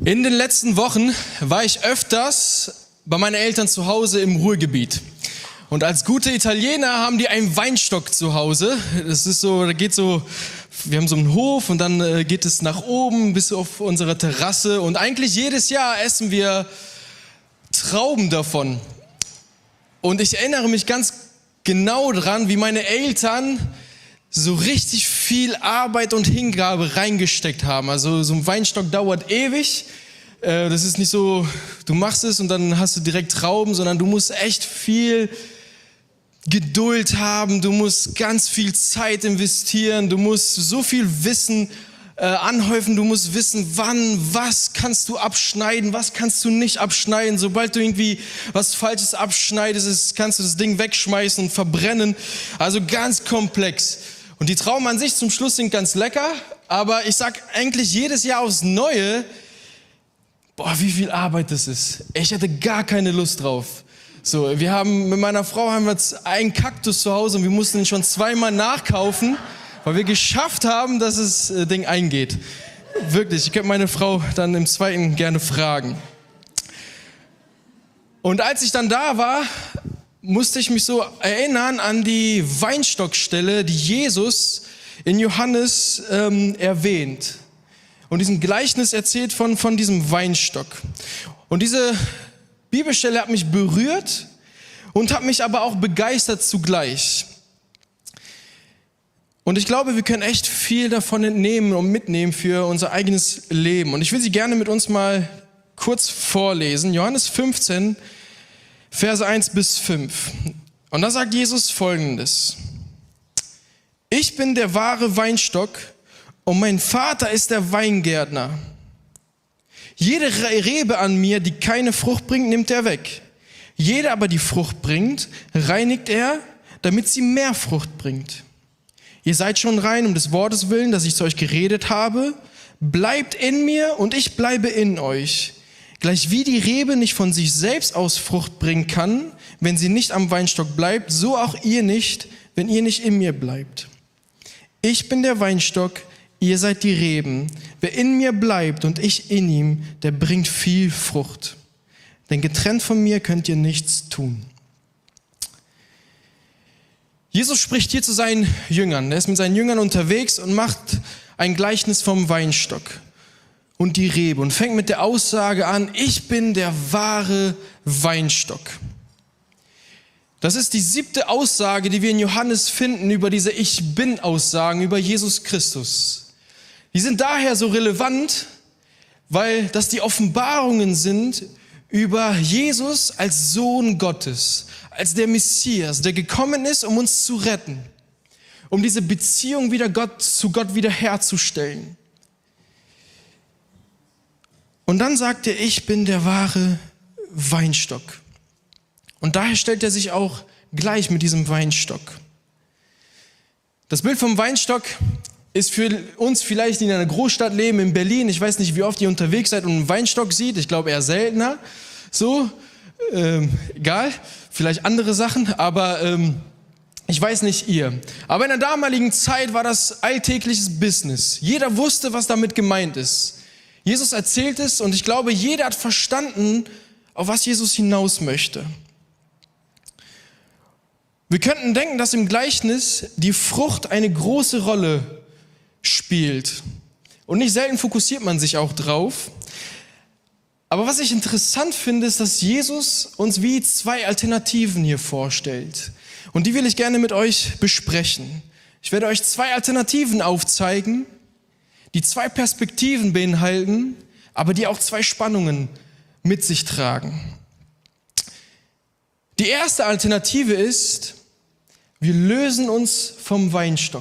In den letzten Wochen war ich öfters bei meinen Eltern zu Hause im Ruhrgebiet. Und als gute Italiener haben die einen Weinstock zu Hause. Das ist so, wir haben so einen Hof und dann geht es nach oben bis auf unsere Terrasse. Und eigentlich jedes Jahr essen wir Trauben davon. Und ich erinnere mich ganz genau dran, wie meine Eltern so richtig viel Arbeit und Hingabe reingesteckt haben. Also so ein Weinstock dauert ewig. Das ist nicht so, du machst es und dann hast du direkt Trauben, sondern du musst echt viel Geduld haben, du musst ganz viel Zeit investieren, du musst so viel Wissen anhäufen, du musst wissen, wann, was kannst du abschneiden, was kannst du nicht abschneiden. Sobald du irgendwie was Falsches abschneidest, kannst du das Ding wegschmeißen und verbrennen. Also ganz komplex. Und die Trauben an sich zum Schluss sind ganz lecker, aber ich sag eigentlich jedes Jahr aufs Neue, wie viel Arbeit das ist. Ich hatte gar keine Lust drauf. So, mit meiner Frau haben wir jetzt einen Kaktus zu Hause und wir mussten ihn schon zweimal nachkaufen, weil wir geschafft haben, dass das Ding eingeht. Wirklich, ich könnte meine Frau dann im zweiten gerne fragen. Und als ich dann da war, musste ich mich so erinnern an die Weinstockstelle, die Jesus in Johannes erwähnt. Und diesen Gleichnis erzählt von diesem Weinstock. Und diese Bibelstelle hat mich berührt und hat mich aber auch begeistert zugleich. Und ich glaube, wir können echt viel davon entnehmen und mitnehmen für unser eigenes Leben. Und ich will sie gerne mit uns mal kurz vorlesen. Johannes 15, Verse 1 bis 5. Und da sagt Jesus Folgendes: Ich bin der wahre Weinstock und mein Vater ist der Weingärtner. Jede Rebe an mir, die keine Frucht bringt, nimmt er weg. Jede aber, die Frucht bringt, reinigt er, damit sie mehr Frucht bringt. Ihr seid schon rein um des Wortes willen, das ich zu euch geredet habe. Bleibt in mir und ich bleibe in euch. Gleich wie die Rebe nicht von sich selbst aus Frucht bringen kann, wenn sie nicht am Weinstock bleibt, so auch ihr nicht, wenn ihr nicht in mir bleibt. Ich bin der Weinstock, ihr seid die Reben. Wer in mir bleibt und ich in ihm, der bringt viel Frucht. Denn getrennt von mir könnt ihr nichts tun. Jesus spricht hier zu seinen Jüngern. Er ist mit seinen Jüngern unterwegs und macht ein Gleichnis vom Weinstock und die Rebe und fängt mit der Aussage an: Ich bin der wahre Weinstock. Das ist die 7. Aussage, die wir in Johannes finden über diese Ich-Bin-Aussagen über Jesus Christus. Die sind daher so relevant, weil das die Offenbarungen sind über Jesus als Sohn Gottes, als der Messias, der gekommen ist, um uns zu retten, um diese Beziehung zu Gott wiederherzustellen. Und dann sagt er: Ich bin der wahre Weinstock. Und daher stellt er sich auch gleich mit diesem Weinstock. Das Bild vom Weinstock ist für uns vielleicht, die in einer Großstadt leben, in Berlin. Ich weiß nicht, wie oft ihr unterwegs seid und einen Weinstock sieht. Ich glaube eher seltener. So, egal, vielleicht andere Sachen, aber ich weiß nicht ihr. Aber in der damaligen Zeit war das alltägliches Business. Jeder wusste, was damit gemeint ist. Jesus erzählt es und ich glaube, jeder hat verstanden, auf was Jesus hinaus möchte. Wir könnten denken, dass im Gleichnis die Frucht eine große Rolle spielt. Und nicht selten fokussiert man sich auch drauf. Aber was ich interessant finde, ist, dass Jesus uns wie 2 Alternativen hier vorstellt. Und die will ich gerne mit euch besprechen. Ich werde euch 2 Alternativen aufzeigen, die 2 Perspektiven beinhalten, aber die auch 2 Spannungen mit sich tragen. Die erste Alternative ist: Wir lösen uns vom Weinstock.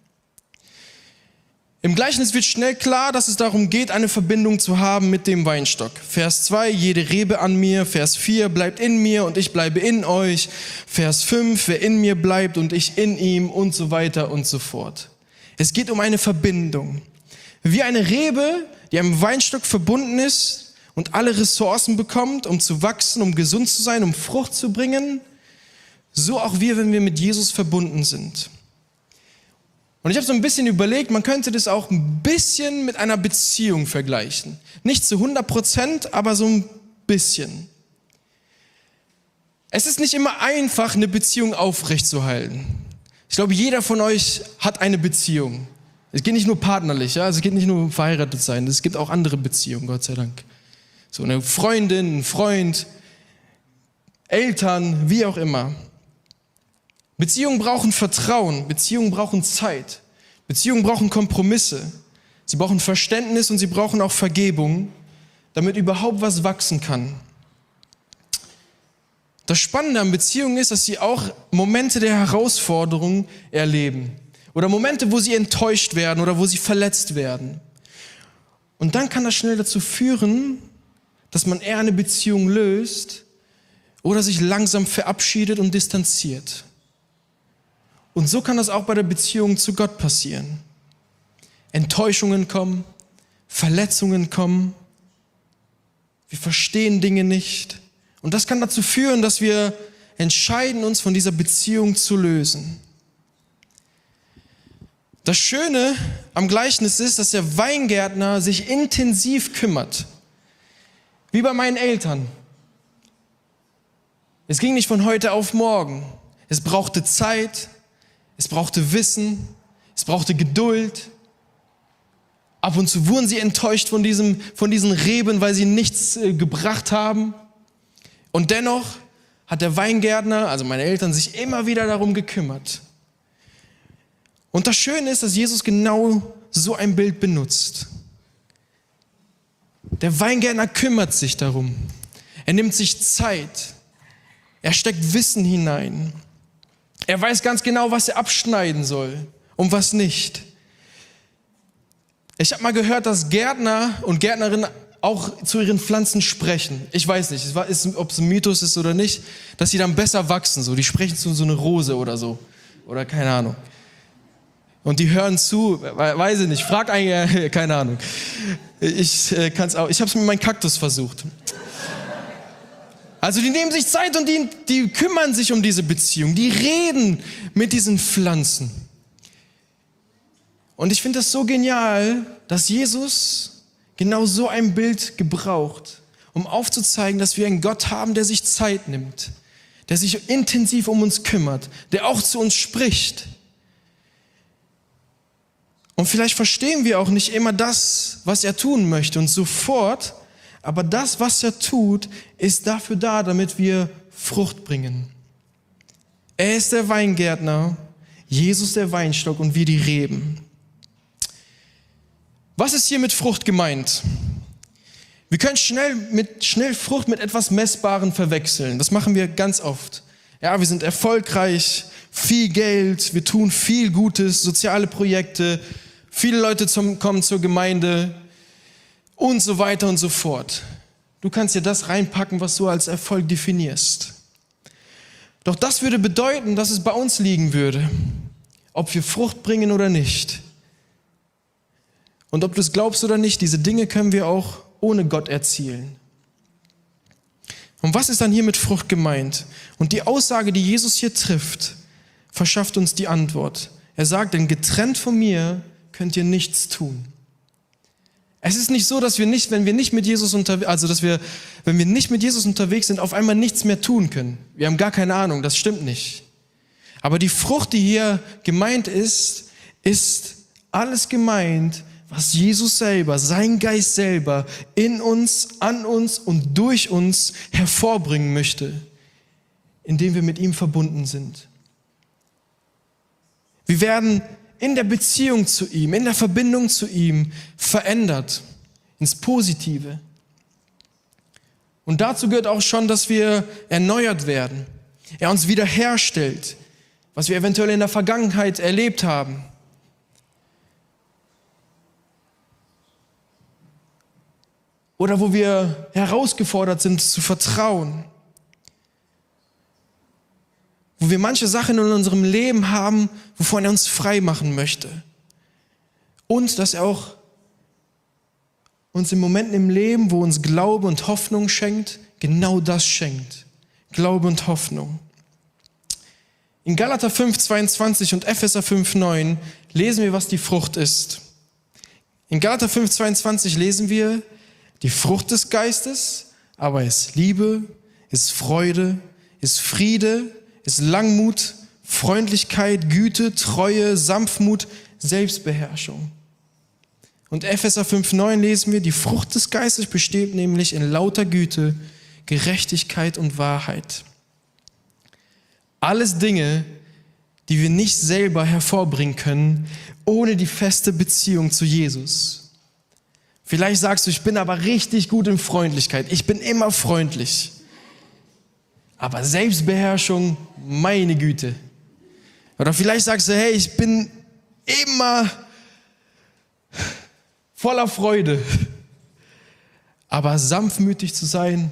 Im Gleichnis wird schnell klar, dass es darum geht, eine Verbindung zu haben mit dem Weinstock. Vers 2, jede Rebe an mir. Vers 4, bleibt in mir und ich bleibe in euch. Vers 5, wer in mir bleibt und ich in ihm und so weiter und so fort. Es geht um eine Verbindung. Wie eine Rebe, die am Weinstock verbunden ist und alle Ressourcen bekommt, um zu wachsen, um gesund zu sein, um Frucht zu bringen, so auch wir, wenn wir mit Jesus verbunden sind. Und ich habe so ein bisschen überlegt, man könnte das auch ein bisschen mit einer Beziehung vergleichen. Nicht zu 100%, aber so ein bisschen. Es ist nicht immer einfach, eine Beziehung aufrechtzuerhalten. Ich glaube, jeder von euch hat eine Beziehung. Es geht nicht nur partnerlich, ja? Also es geht nicht nur um verheiratet sein, es gibt auch andere Beziehungen, Gott sei Dank. So eine Freundin, ein Freund, Eltern, wie auch immer. Beziehungen brauchen Vertrauen, Beziehungen brauchen Zeit, Beziehungen brauchen Kompromisse, sie brauchen Verständnis und sie brauchen auch Vergebung, damit überhaupt was wachsen kann. Das Spannende an Beziehungen ist, dass sie auch Momente der Herausforderung erleben oder Momente, wo sie enttäuscht werden oder wo sie verletzt werden. Und dann kann das schnell dazu führen, dass man eher eine Beziehung löst oder sich langsam verabschiedet und distanziert. Und so kann das auch bei der Beziehung zu Gott passieren. Enttäuschungen kommen, Verletzungen kommen, wir verstehen Dinge nicht. Und das kann dazu führen, dass wir entscheiden, uns von dieser Beziehung zu lösen. Das Schöne am Gleichnis ist, dass der Weingärtner sich intensiv kümmert. Wie bei meinen Eltern. Es ging nicht von heute auf morgen. Es brauchte Zeit, es brauchte Wissen, es brauchte Geduld. Ab und zu wurden sie enttäuscht von diesen Reben, weil sie nichts gebracht haben. Und dennoch hat der Weingärtner, also meine Eltern, sich immer wieder darum gekümmert. Und das Schöne ist, dass Jesus genau so ein Bild benutzt. Der Weingärtner kümmert sich darum. Er nimmt sich Zeit. Er steckt Wissen hinein. Er weiß ganz genau, was er abschneiden soll und was nicht. Ich habe mal gehört, dass Gärtner und Gärtnerinnen auch zu ihren Pflanzen sprechen. Ich weiß nicht, ob es ein Mythos ist oder nicht, dass sie dann besser wachsen. So, die sprechen zu so einer Rose oder so. Oder keine Ahnung. Und die hören zu, weiß ich nicht, frag eigentlich, keine Ahnung. Ich habe es mit meinem Kaktus versucht. Also die nehmen sich Zeit und die kümmern sich um diese Beziehung. Die reden mit diesen Pflanzen. Und ich finde das so genial, dass Jesus genau so ein Bild gebraucht, um aufzuzeigen, dass wir einen Gott haben, der sich Zeit nimmt, der sich intensiv um uns kümmert, der auch zu uns spricht. Und vielleicht verstehen wir auch nicht immer das, was er tun möchte und sofort, aber das, was er tut, ist dafür da, damit wir Frucht bringen. Er ist der Weingärtner, Jesus der Weinstock und wir die Reben. Was ist hier mit Frucht gemeint? Wir können schnell Frucht mit etwas Messbarem verwechseln. Das machen wir ganz oft. Ja, wir sind erfolgreich, viel Geld, wir tun viel Gutes, soziale Projekte, viele Leute kommen zur Gemeinde und so weiter und so fort. Du kannst dir das reinpacken, was du als Erfolg definierst. Doch das würde bedeuten, dass es bei uns liegen würde, ob wir Frucht bringen oder nicht. Und ob du es glaubst oder nicht, diese Dinge können wir auch ohne Gott erzielen. Und was ist dann hier mit Frucht gemeint? Und die Aussage, die Jesus hier trifft, verschafft uns die Antwort. Er sagt, denn getrennt von mir könnt ihr nichts tun. Es ist nicht so, dass wir nicht, wenn wir nicht mit Jesus unterwegs sind, auf einmal nichts mehr tun können. Wir haben gar keine Ahnung, das stimmt nicht. Aber die Frucht, die hier gemeint ist alles gemeint, was Jesus selber, sein Geist selber in uns, an uns und durch uns hervorbringen möchte, indem wir mit ihm verbunden sind. Wir werden in der Beziehung zu ihm, in der Verbindung zu ihm verändert ins Positive. Und dazu gehört auch schon, dass wir erneuert werden. Er uns wiederherstellt, was wir eventuell in der Vergangenheit erlebt haben. Oder wo wir herausgefordert sind zu vertrauen. Wo wir manche Sachen in unserem Leben haben, wovon er uns frei machen möchte. Und dass er auch uns in Momenten im Leben, wo uns Glaube und Hoffnung schenkt, genau das schenkt. Glaube und Hoffnung. In Galater 5,22 und Epheser 5,9 lesen wir, was die Frucht ist. In Galater 5,22 lesen wir, die Frucht des Geistes aber ist Liebe, ist Freude, ist Friede, ist Langmut, Freundlichkeit, Güte, Treue, Sanftmut, Selbstbeherrschung. Und Epheser 5,9 lesen wir, die Frucht des Geistes besteht nämlich in lauter Güte, Gerechtigkeit und Wahrheit. Alles Dinge, die wir nicht selber hervorbringen können, ohne die feste Beziehung zu Jesus. Vielleicht sagst du, ich bin aber richtig gut in Freundlichkeit, ich bin immer freundlich. Aber Selbstbeherrschung, meine Güte. Oder vielleicht sagst du, hey, ich bin immer voller Freude. Aber sanftmütig zu sein,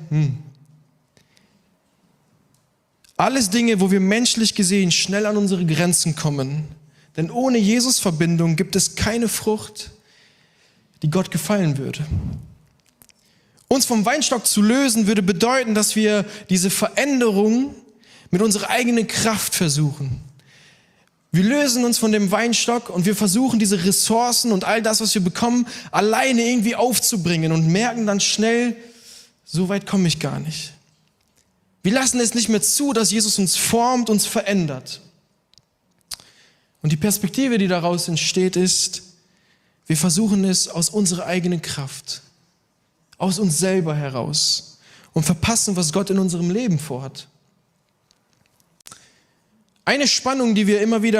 Alles Dinge, wo wir menschlich gesehen schnell an unsere Grenzen kommen. Denn ohne Jesus-Verbindung gibt es keine Frucht, die Gott gefallen würde. Uns vom Weinstock zu lösen, würde bedeuten, dass wir diese Veränderung mit unserer eigenen Kraft versuchen. Wir lösen uns von dem Weinstock und wir versuchen, diese Ressourcen und all das, was wir bekommen, alleine irgendwie aufzubringen und merken dann schnell, so weit komme ich gar nicht. Wir lassen es nicht mehr zu, dass Jesus uns formt, uns verändert. Und die Perspektive, die daraus entsteht, ist, wir versuchen es aus unserer eigenen Kraft, aus uns selber heraus und verpassen, was Gott in unserem Leben vorhat. Eine Spannung, die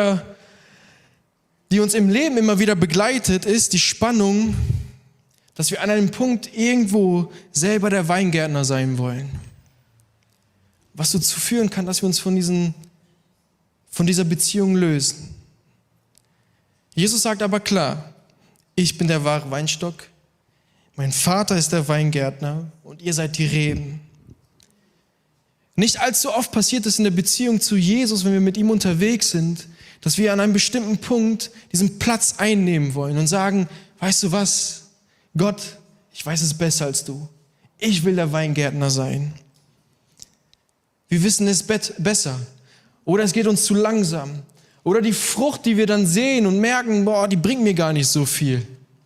uns im Leben immer wieder begleitet, ist die Spannung, dass wir an einem Punkt irgendwo selber der Weingärtner sein wollen. Was dazu führen kann, dass wir uns von dieser Beziehung lösen. Jesus sagt aber klar, ich bin der wahre Weinstock, mein Vater ist der Weingärtner und ihr seid die Reben. Nicht allzu oft passiert es in der Beziehung zu Jesus, wenn wir mit ihm unterwegs sind, dass wir an einem bestimmten Punkt diesen Platz einnehmen wollen und sagen, weißt du was, Gott, ich weiß es besser als du. Ich will der Weingärtner sein. Wir wissen es besser. Oder es geht uns zu langsam. Oder die Frucht, die wir dann sehen und merken, die bringt mir gar nicht so viel.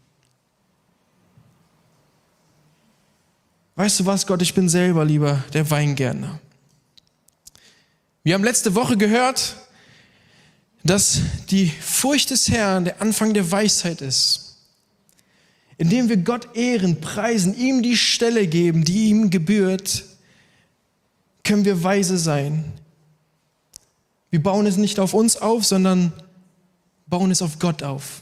Weißt du was, Gott, ich bin selber lieber der Weingärtner. Wir haben letzte Woche gehört, dass die Furcht des Herrn der Anfang der Weisheit ist. Indem wir Gott ehren, preisen, ihm die Stelle geben, die ihm gebührt, können wir weise sein. Wir bauen es nicht auf uns auf, sondern bauen es auf Gott auf.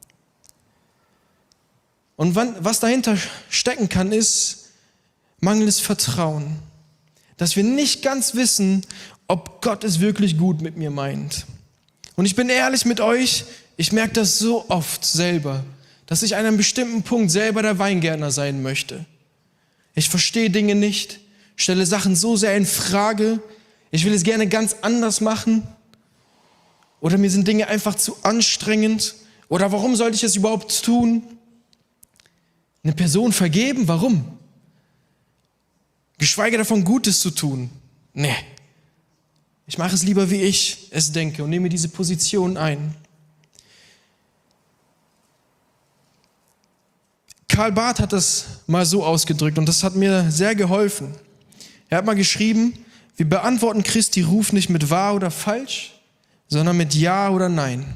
Und was dahinter stecken kann, ist mangelndes Vertrauen. Dass wir nicht ganz wissen, ob Gott es wirklich gut mit mir meint. Und ich bin ehrlich mit euch, ich merke das so oft selber, dass ich an einem bestimmten Punkt selber der Weingärtner sein möchte. Ich verstehe Dinge nicht, stelle Sachen so sehr in Frage, ich will es gerne ganz anders machen oder mir sind Dinge einfach zu anstrengend oder warum sollte ich es überhaupt tun? Eine Person vergeben, warum? Geschweige davon, Gutes zu tun. Nee. Ich mache es lieber, wie ich es denke und nehme diese Position ein. Karl Barth hat das mal so ausgedrückt und das hat mir sehr geholfen. Er hat mal geschrieben, wir beantworten Christi Ruf nicht mit wahr oder falsch, sondern mit ja oder nein.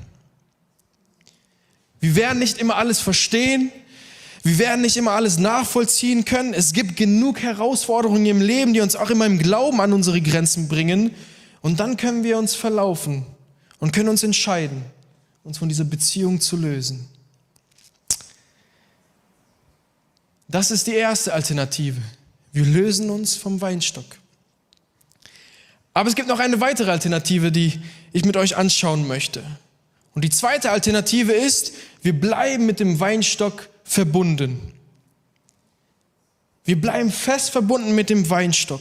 Wir werden nicht immer alles verstehen, wir werden nicht immer alles nachvollziehen können. Es gibt genug Herausforderungen im Leben, die uns auch immer im Glauben an unsere Grenzen bringen. Und dann können wir uns verlaufen und können uns entscheiden, uns von dieser Beziehung zu lösen. Das ist die erste Alternative. Wir lösen uns vom Weinstock. Aber es gibt noch eine weitere Alternative, die ich mit euch anschauen möchte. Und die zweite Alternative ist, wir bleiben mit dem Weinstock verbunden. Wir bleiben fest verbunden mit dem Weinstock.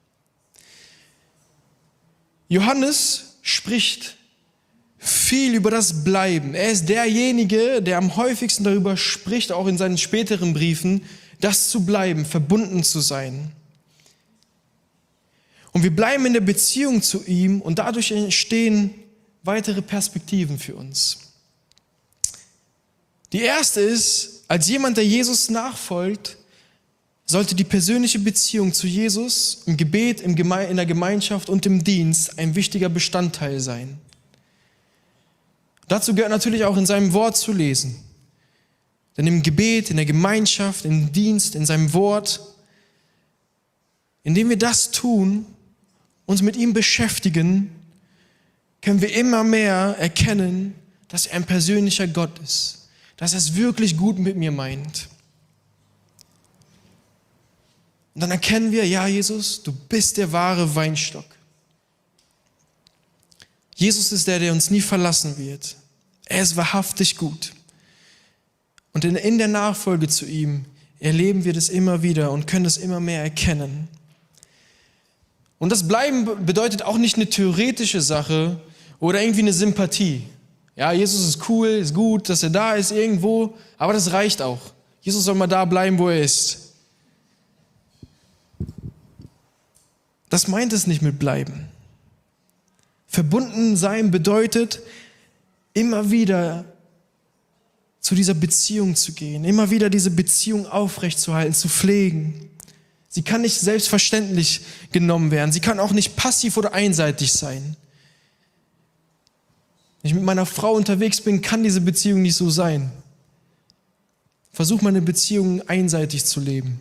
Johannes spricht viel über das Bleiben. Er ist derjenige, der am häufigsten darüber spricht, auch in seinen späteren Briefen, das zu bleiben, verbunden zu sein. Und wir bleiben in der Beziehung zu ihm und dadurch entstehen weitere Perspektiven für uns. Die erste ist, als jemand, der Jesus nachfolgt, sollte die persönliche Beziehung zu Jesus im Gebet, in der Gemeinschaft und im Dienst ein wichtiger Bestandteil sein. Dazu gehört natürlich auch in seinem Wort zu lesen. Denn im Gebet, in der Gemeinschaft, im Dienst, in seinem Wort, indem wir das tun, uns mit ihm beschäftigen, können wir immer mehr erkennen, dass er ein persönlicher Gott ist, dass er es wirklich gut mit mir meint. Und dann erkennen wir, ja Jesus, du bist der wahre Weinstock. Jesus ist der uns nie verlassen wird. Er ist wahrhaftig gut. Und in der Nachfolge zu ihm erleben wir das immer wieder und können das immer mehr erkennen. Und das Bleiben bedeutet auch nicht eine theoretische Sache oder irgendwie eine Sympathie. Ja, Jesus ist cool, ist gut, dass er da ist irgendwo, aber das reicht auch. Jesus soll mal da bleiben, wo er ist. Das meint es nicht mit Bleiben. Verbunden sein bedeutet, immer wieder zu dieser Beziehung zu gehen, immer wieder diese Beziehung aufrechtzuerhalten, zu pflegen. Sie kann nicht selbstverständlich genommen werden. Sie kann auch nicht passiv oder einseitig sein. Wenn ich mit meiner Frau unterwegs bin, kann diese Beziehung nicht so sein. Versuch mal eine Beziehung einseitig zu leben.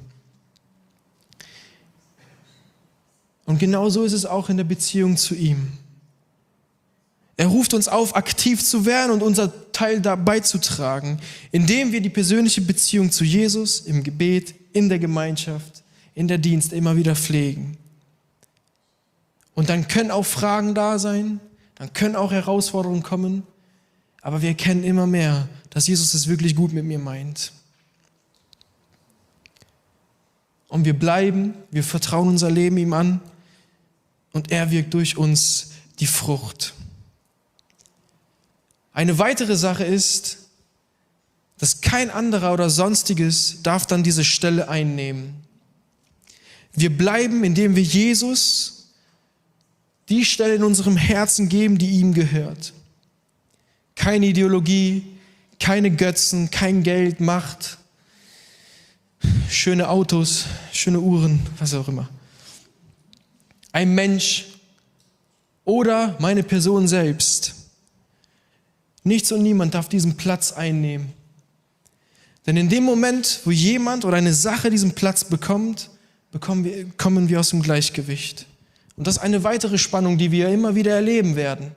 Und genau so ist es auch in der Beziehung zu ihm. Er ruft uns auf, aktiv zu werden und unser Teil dabei zu tragen, indem wir die persönliche Beziehung zu Jesus im Gebet, in der Gemeinschaft, in der Dienst immer wieder pflegen. Und dann können auch Fragen da sein, dann können auch Herausforderungen kommen, aber wir erkennen immer mehr, dass Jesus es wirklich gut mit mir meint. Und wir bleiben, wir vertrauen unser Leben ihm an und er wirkt durch uns die Frucht. Eine weitere Sache ist, dass kein anderer oder Sonstiges darf dann diese Stelle einnehmen. Wir bleiben, indem wir Jesus die Stelle in unserem Herzen geben, die ihm gehört. Keine Ideologie, keine Götzen, kein Geld, Macht, schöne Autos, schöne Uhren, was auch immer. Ein Mensch oder meine Person selbst. Nichts und niemand darf diesen Platz einnehmen. Denn in dem Moment, wo jemand oder eine Sache diesen Platz bekommt, kommen wir aus dem Gleichgewicht. Und das ist eine weitere Spannung, die wir immer wieder erleben werden.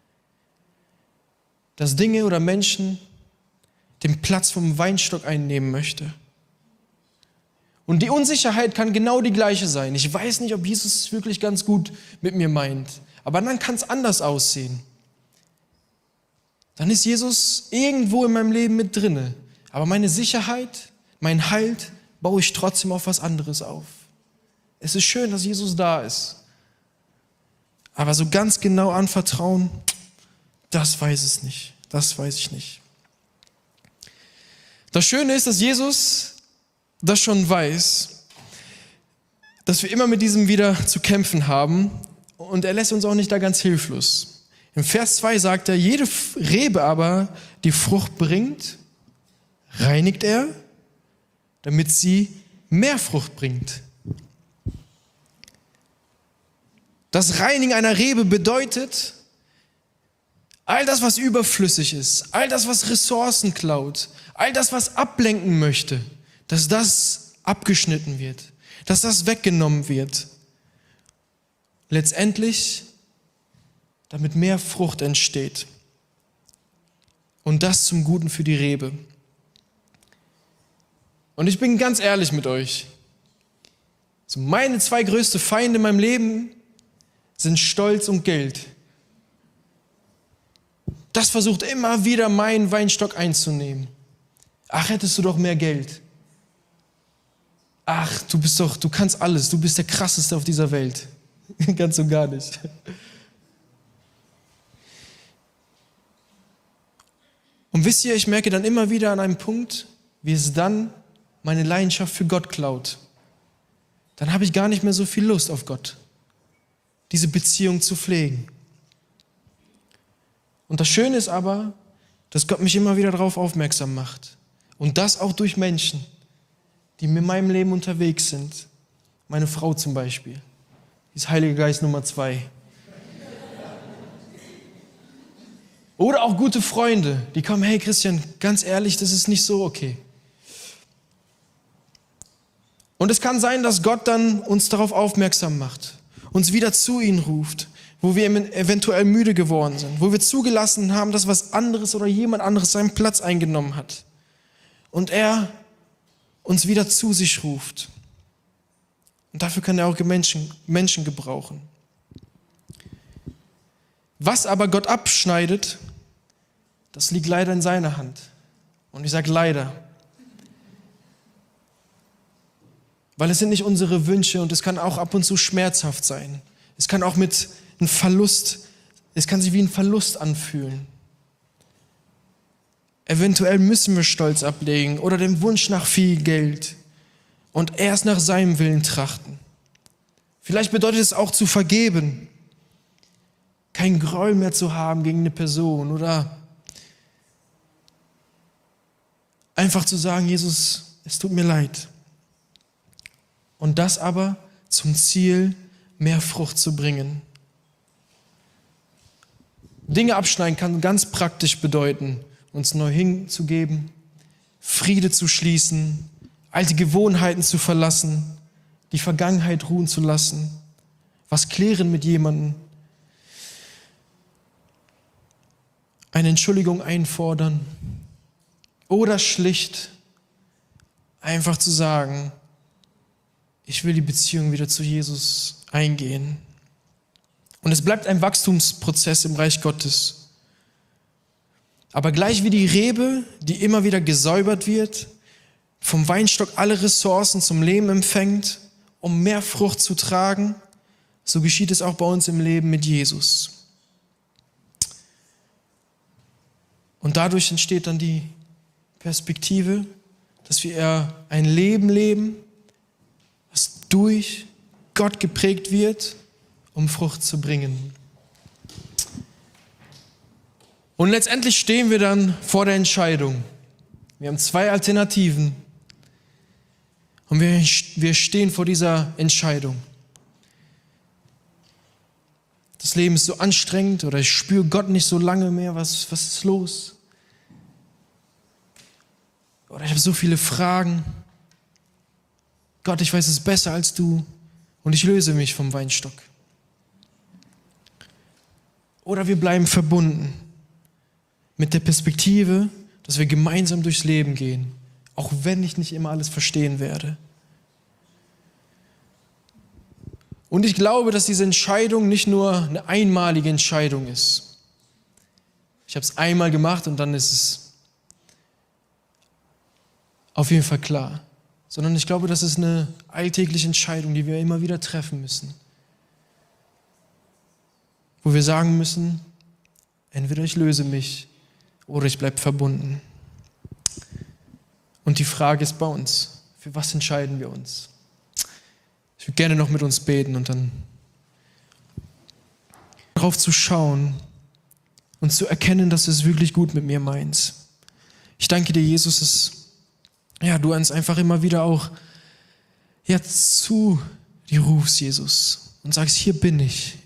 Dass Dinge oder Menschen den Platz vom Weinstock einnehmen möchten. Und die Unsicherheit kann genau die gleiche sein. Ich weiß nicht, ob Jesus es wirklich ganz gut mit mir meint. Aber dann kann es anders aussehen. Dann ist Jesus irgendwo in meinem Leben mit drinne. Aber meine Sicherheit, mein Halt baue ich trotzdem auf was anderes auf. Es ist schön, dass Jesus da ist. Aber so ganz genau anvertrauen, das weiß es nicht. Das weiß ich nicht. Das Schöne ist, dass Jesus das schon weiß, dass wir immer mit diesem wieder zu kämpfen haben und er lässt uns auch nicht da ganz hilflos. Im Vers 2 sagt er, jede Rebe aber, die Frucht bringt, reinigt er, damit sie mehr Frucht bringt. Das Reinigen einer Rebe bedeutet, all das, was überflüssig ist, all das, was Ressourcen klaut, all das, was ablenken möchte, dass das abgeschnitten wird, dass das weggenommen wird. Letztendlich, damit mehr Frucht entsteht. Und das zum Guten für die Rebe. Und ich bin ganz ehrlich mit euch. So meine zwei größten Feinde in meinem Leben sind Stolz und Geld. Das versucht immer wieder meinen Weinstock einzunehmen. Ach, hättest du doch mehr Geld. Ach, du kannst alles, du bist der Krasseste auf dieser Welt. Ganz und gar nicht. Und wisst ihr, ich merke dann immer wieder an einem Punkt, wie es dann meine Leidenschaft für Gott klaut. Dann habe ich gar nicht mehr so viel Lust auf Gott. diese Beziehung zu pflegen. Und das Schöne ist aber, dass Gott mich immer wieder darauf aufmerksam macht. Und das auch durch Menschen, die in meinem Leben unterwegs sind. Meine Frau zum Beispiel. Die ist Heiliger Geist Nummer 2. Oder auch gute Freunde, die kommen, hey Christian, ganz ehrlich, das ist nicht so okay. Und es kann sein, dass Gott dann uns darauf aufmerksam macht, uns wieder zu ihm ruft, wo wir eventuell müde geworden sind, wo wir zugelassen haben, dass was anderes oder jemand anderes seinen Platz eingenommen hat. Und er uns wieder zu sich ruft. Und dafür kann er auch Menschen gebrauchen. Was aber Gott abschneidet, das liegt leider in seiner Hand. Und ich sage leider. Weil es sind nicht unsere Wünsche und es kann auch ab und zu schmerzhaft sein. Es kann auch mit einem Verlust, es kann sich wie ein Verlust anfühlen. Eventuell müssen wir Stolz ablegen oder den Wunsch nach viel Geld und erst nach seinem Willen trachten. Vielleicht bedeutet es auch zu vergeben, kein Groll mehr zu haben gegen eine Person oder einfach zu sagen, Jesus, es tut mir leid. Und das aber zum Ziel, mehr Frucht zu bringen. Dinge abschneiden kann ganz praktisch bedeuten, uns neu hinzugeben, Friede zu schließen, alte Gewohnheiten zu verlassen, die Vergangenheit ruhen zu lassen, was klären mit jemandem, eine Entschuldigung einfordern oder schlicht einfach zu sagen, ich will die Beziehung wieder zu Jesus eingehen. Und es bleibt ein Wachstumsprozess im Reich Gottes. Aber gleich wie die Rebe, die immer wieder gesäubert wird, vom Weinstock alle Ressourcen zum Leben empfängt, um mehr Frucht zu tragen, so geschieht es auch bei uns im Leben mit Jesus. Und dadurch entsteht dann die Perspektive, dass wir eher ein Leben leben, was durch Gott geprägt wird, um Frucht zu bringen. Und letztendlich stehen wir dann vor der Entscheidung. Wir haben 2 Alternativen und wir stehen vor dieser Entscheidung. Das Leben ist so anstrengend oder ich spüre Gott nicht so lange mehr, was ist los? Oder ich habe so viele Fragen. Gott, ich weiß es besser als du und ich löse mich vom Weinstock. Oder wir bleiben verbunden mit der Perspektive, dass wir gemeinsam durchs Leben gehen, auch wenn ich nicht immer alles verstehen werde. Und ich glaube, dass diese Entscheidung nicht nur eine einmalige Entscheidung ist. Ich habe es einmal gemacht und dann ist es auf jeden Fall klar. Sondern ich glaube, das ist eine alltägliche Entscheidung, die wir immer wieder treffen müssen. Wo wir sagen müssen, entweder ich löse mich oder ich bleibe verbunden. Und die Frage ist bei uns, für was entscheiden wir uns? Ich würde gerne noch mit uns beten und dann darauf zu schauen und zu erkennen, dass du es wirklich gut mit mir meinst. Ich danke dir, Jesus, dass du uns einfach immer wieder auch zu dir rufst, Jesus, und sagst, hier bin ich.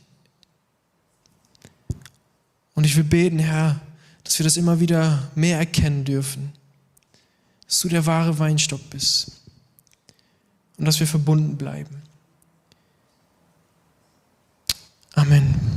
Und ich will beten, Herr, dass wir das immer wieder mehr erkennen dürfen, dass du der wahre Weinstock bist und dass wir verbunden bleiben. Amen.